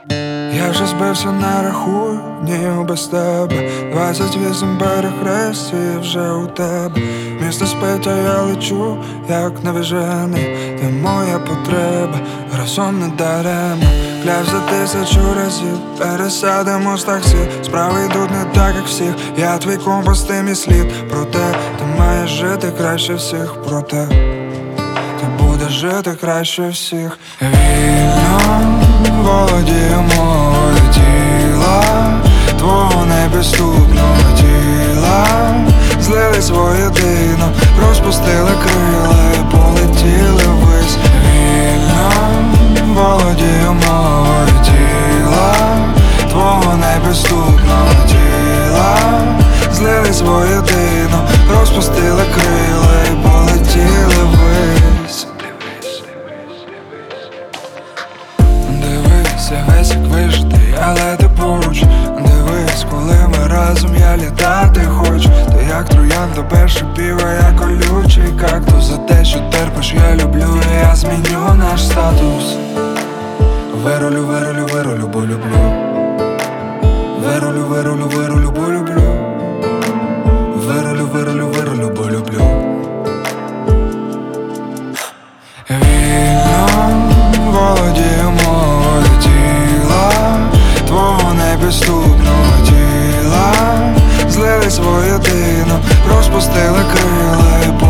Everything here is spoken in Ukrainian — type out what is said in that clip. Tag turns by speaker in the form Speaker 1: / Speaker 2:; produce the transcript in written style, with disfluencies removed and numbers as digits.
Speaker 1: Я вже збився, не рахую, ні без тебе. 28 перехрестів вже у тебе. Місто спить, а я лечу, як навіжений. Ти моя потреба, разом не даремно. Клявся 1000 разів, пересядемо з таксі. Справи йдуть не так, як всіх. Я твій компас, ти мій слід. Проте ти маєш жити краще всіх. Проте ти будеш жити краще всіх. Вільно володію мовою тіла, твого непідступного тіла. Злились воєдино, розпустили крила і полетіли ввись. Вільно володію мовою тіла, твого непідступного тіла. Злились воєдино, розпустили крила і полетіли ввись. Дивись, я весь як вижитий, але ти поруч. Дивись, коли ми разом, я літати хочу. Ти як троянда без шипів, а я колючий кактус. За те, що терпиш, я люблю, і я зміню наш статус. Вирулю, вирулю, вирулю, бо люблю. Вирулю, вирулю, вирулю, бо люблю. Вирулю, вирулю, вирулю, бо люблю. Вільно володію мовою тіла, твого непідступного тіла. Злились воєдино, розпустили крила і